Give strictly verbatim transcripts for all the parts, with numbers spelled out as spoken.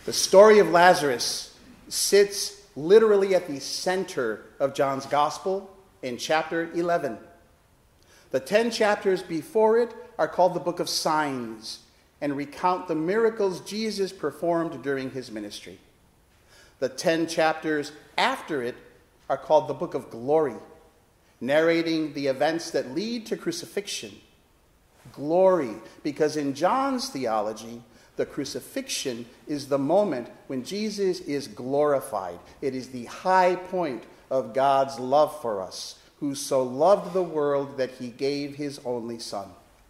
The story of Lazarus sits literally at the center of John's Gospel in chapter eleven. The ten chapters before it are called the Book of Signs and recount the miracles Jesus performed during his ministry. The ten chapters after it are called the Book of Glory, narrating the events that lead to crucifixion. Glory, because in John's theology, the crucifixion is the moment when Jesus is glorified. It is the high point of God's love for us, who so loved the world that he gave his only Son.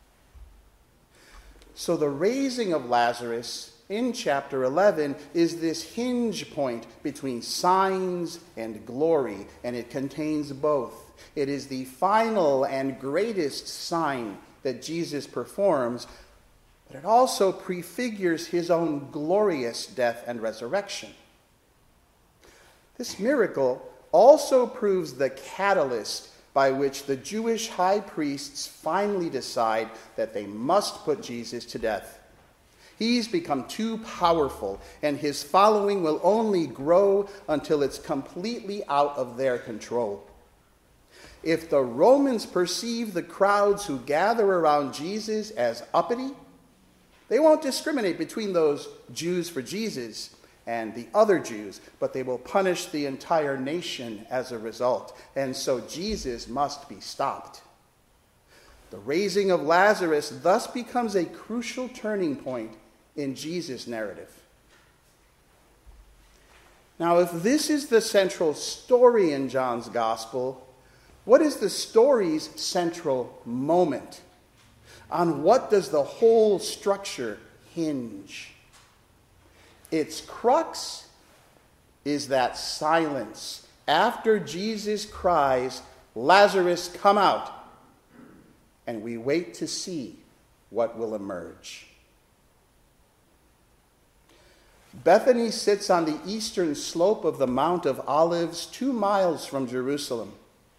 So the raising of Lazarus in chapter eleven is this hinge point between signs and glory, and it contains both. It is the final and greatest sign that Jesus performs, but it also prefigures his own glorious death and resurrection. This miracle also proves the catalyst by which the Jewish high priests finally decide that they must put Jesus to death. He's become too powerful, and his following will only grow until it's completely out of their control. If the Romans perceive the crowds who gather around Jesus as uppity, they won't discriminate between those Jews for Jesus and the other Jews, but they will punish the entire nation as a result. And so Jesus must be stopped. The raising of Lazarus thus becomes a crucial turning point in Jesus' narrative. Now, if this is the central story in John's Gospel, what is the story's central moment? On what does the whole structure hinge? Its crux is that silence after Jesus cries, "Lazarus, come out," and we wait to see what will emerge. Bethany sits on the eastern slope of the Mount of Olives, two miles from Jerusalem.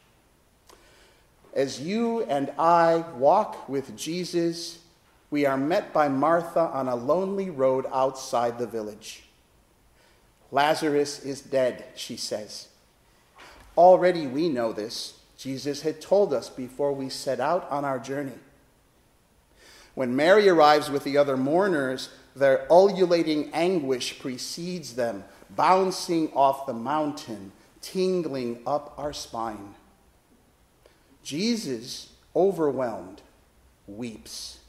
As you and I walk with Jesus, we are met by Martha on a lonely road outside the village. "Lazarus is dead," she says. Already we know this. Jesus had told us before we set out on our journey. When Mary arrives with the other mourners, their ululating anguish precedes them, bouncing off the mountain, tingling up our spine. Jesus, overwhelmed, weeps.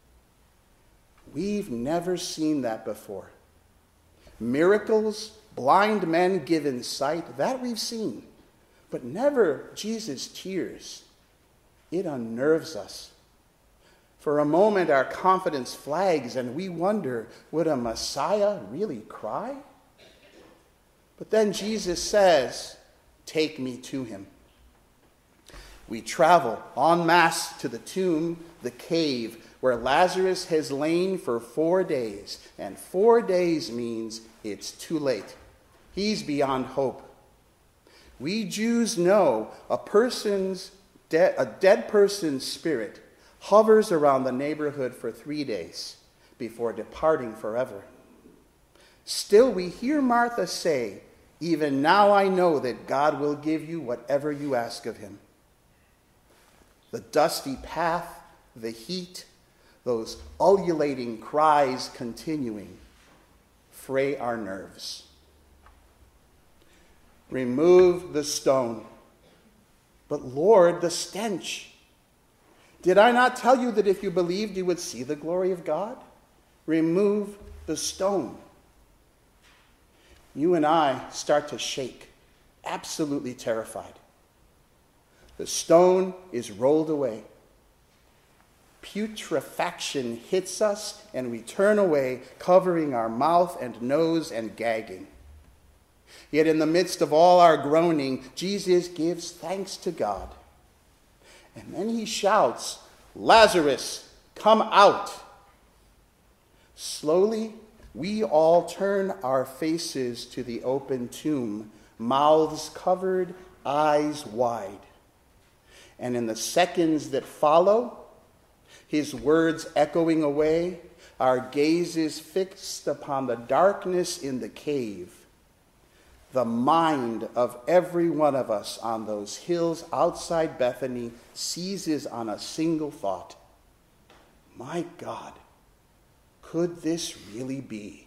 We've never seen that before. Miracles, blind men given sight, that we've seen. But never Jesus' tears. It unnerves us. For a moment, our confidence flags and we wonder, would a Messiah really cry? But then Jesus says, "Take me to him." We travel en masse to the tomb, the cave, where Lazarus has lain for four days. And four days means it's too late. He's beyond hope. We Jews know a person's de- a dead person's spirit hovers around the neighborhood for three days before departing forever. Still, we hear Martha say, "Even now I know that God will give you whatever you ask of him." The dusty path, the heat, those ululating cries continuing, fray our nerves. "Remove the stone." "But Lord, the stench." "Did I not tell you that if you believed you would see the glory of God?" Remove the stone. You and I start to shake, absolutely terrified. The stone is rolled away. Putrefaction hits us, and we turn away, covering our mouth and nose and gagging. Yet in the midst of all our groaning, Jesus gives thanks to God. And then he shouts, "Lazarus, come out." Slowly, we all turn our faces to the open tomb, mouths covered, eyes wide. And in the seconds that follow, his words echoing away, our gazes fixed upon the darkness in the cave, the mind of every one of us on those hills outside Bethany seizes on a single thought. My God, could this really be?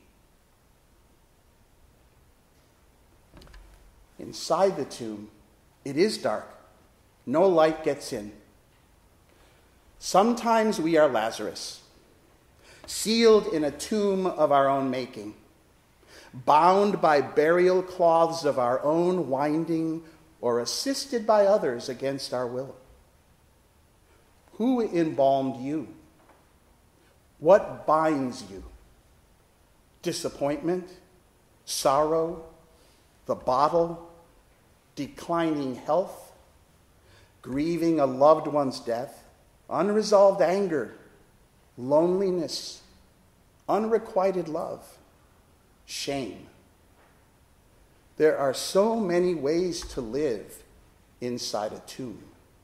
Inside the tomb, it is dark. No light gets in. Sometimes we are Lazarus, sealed in a tomb of our own making, bound by burial cloths of our own winding, or assisted by others against our will. Who embalmed you? What binds you? Disappointment, sorrow, the bottle, declining health, grieving a loved one's death, unresolved anger, loneliness, unrequited love, shame. There are so many ways to live inside a tomb.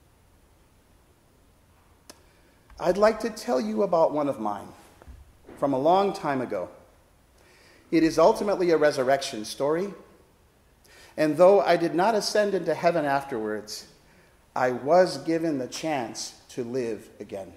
I'd like to tell you about one of mine from a long time ago. It is ultimately a resurrection story, and though I did not ascend into heaven afterwards, I was given the chance to live again.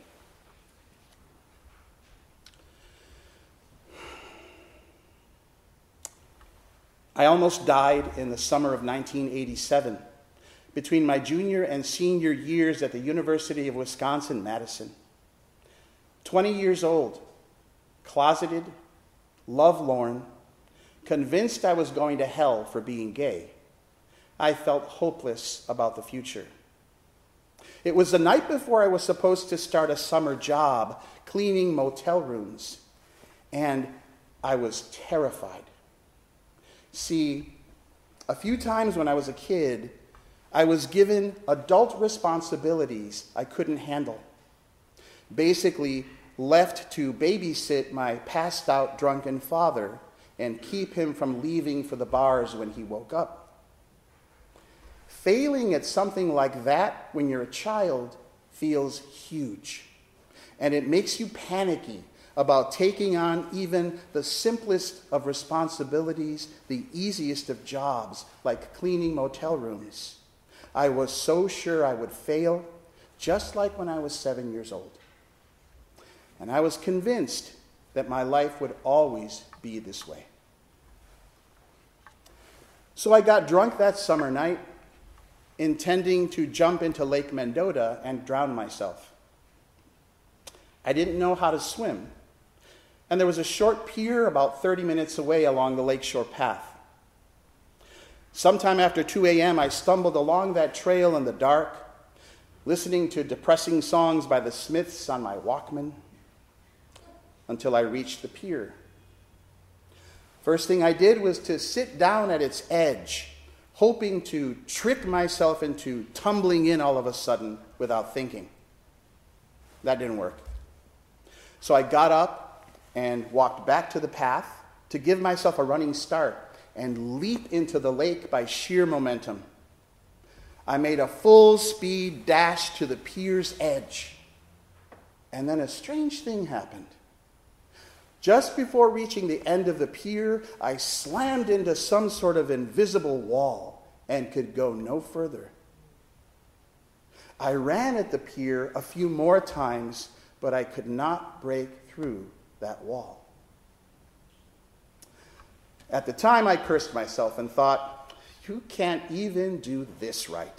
I almost died in the summer of nineteen eighty-seven, between my junior and senior years at the University of Wisconsin-Madison. twenty years old, closeted, lovelorn, convinced I was going to hell for being gay. I felt hopeless about the future. It was the night before I was supposed to start a summer job cleaning motel rooms, and I was terrified. See, a few times when I was a kid, I was given adult responsibilities I couldn't handle. Basically, left to babysit my passed-out drunken father and keep him from leaving for the bars when he woke up. Failing at something like that when you're a child feels huge, and it makes you panicky about taking on even the simplest of responsibilities, the easiest of jobs, like cleaning motel rooms. I was so sure I would fail, just like when I was seven years old. And I was convinced that my life would always be this way. So I got drunk that summer night, intending to jump into Lake Mendota and drown myself. I didn't know how to swim, and there was a short pier about thirty minutes away along the lakeshore path. Sometime after two a.m., I stumbled along that trail in the dark, listening to depressing songs by the Smiths on my Walkman, until I reached the pier. First thing I did was to sit down at its edge, hoping to trick myself into tumbling in all of a sudden without thinking. That didn't work. So I got up and walked back to the path to give myself a running start and leap into the lake by sheer momentum. I made a full-speed dash to the pier's edge, and then a strange thing happened. Just before reaching the end of the pier, I slammed into some sort of invisible wall and could go no further. I ran at the pier a few more times, but I could not break through that wall. At the time, I cursed myself and thought, you can't even do this right.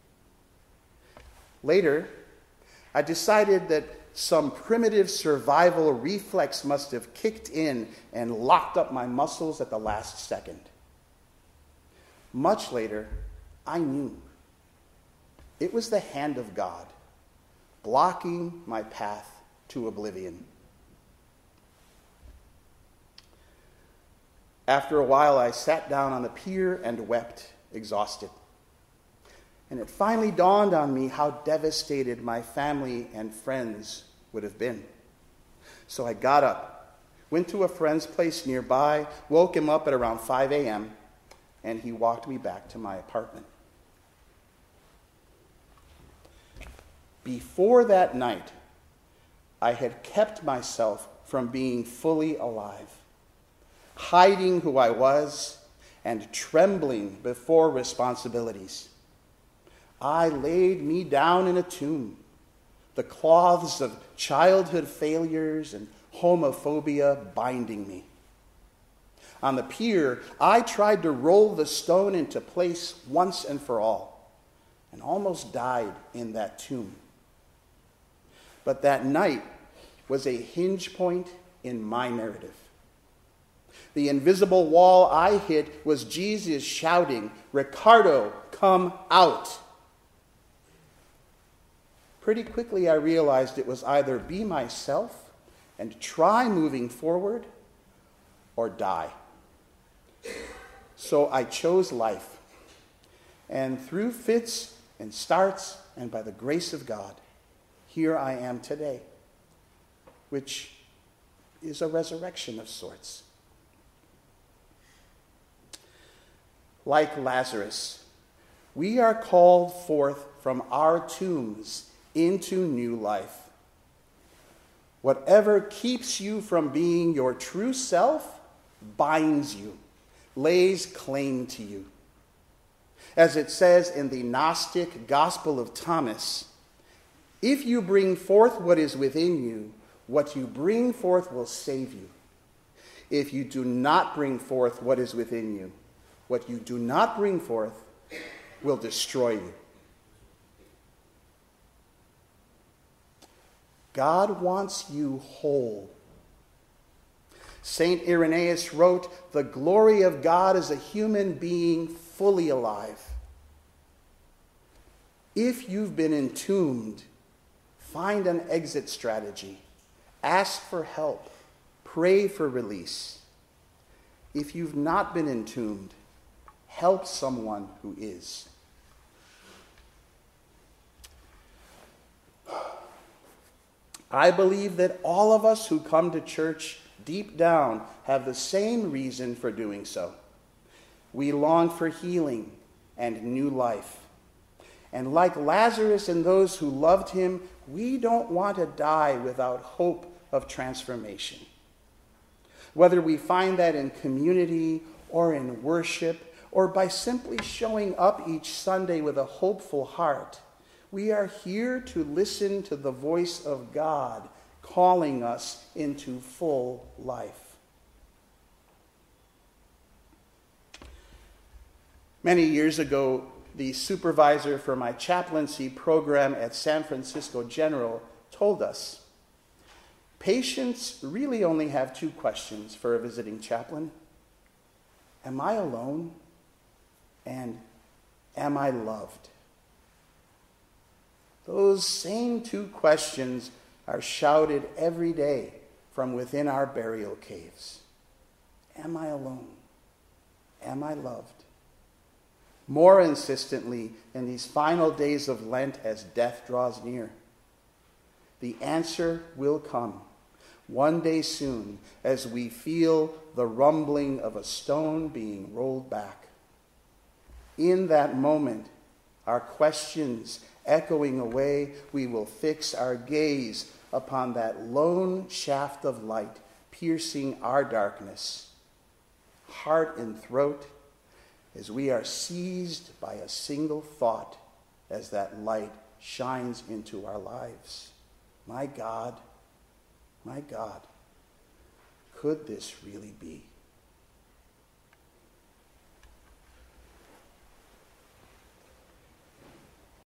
Later, I decided that some primitive survival reflex must have kicked in and locked up my muscles at the last second. Much later, I knew. It was the hand of God, blocking my path to oblivion. After a while, I sat down on the pier and wept, exhausted. And it finally dawned on me how devastated my family and friends would have been. So I got up, went to a friend's place nearby, woke him up at around five a.m., and he walked me back to my apartment. Before that night, I had kept myself from being fully alive, hiding who I was and trembling before responsibilities. I laid me down in a tomb, the cloths of childhood failures and homophobia binding me. On the pier, I tried to roll the stone into place once and for all, and almost died in that tomb. But that night was a hinge point in my narrative. The invisible wall I hit was Jesus shouting, "Ricardo, come out!" Pretty quickly I realized it was either be myself and try moving forward or die. So I chose life. And through fits and starts and by the grace of God, here I am today, which is a resurrection of sorts. Like Lazarus, we are called forth from our tombs into new life. Whatever keeps you from being your true self binds you, lays claim to you. As it says in the Gnostic Gospel of Thomas, if you bring forth what is within you, what you bring forth will save you. If you do not bring forth what is within you, what you do not bring forth will destroy you. God wants you whole. Saint Irenaeus wrote, "The glory of God is a human being fully alive." If you've been entombed, find an exit strategy. Ask for help. Pray for release. If you've not been entombed, help someone who is. I believe that all of us who come to church deep down have the same reason for doing so. We long for healing and new life. And like Lazarus and those who loved him, we don't want to die without hope of transformation. Whether we find that in community or in worship or by simply showing up each Sunday with a hopeful heart, we are here to listen to the voice of God calling us into full life. Many years ago, the supervisor for my chaplaincy program at San Francisco General told us, patients really only have two questions for a visiting chaplain. Am I alone? And am I loved? Those same two questions are shouted every day from within our burial caves. Am I alone? Am I loved? More insistently in these final days of Lent as death draws near. The answer will come one day soon as we feel the rumbling of a stone being rolled back. In that moment, our questions echoing away, we will fix our gaze upon that lone shaft of light piercing our darkness, heart and throat, as we are seized by a single thought as that light shines into our lives. My God, my God, could this really be?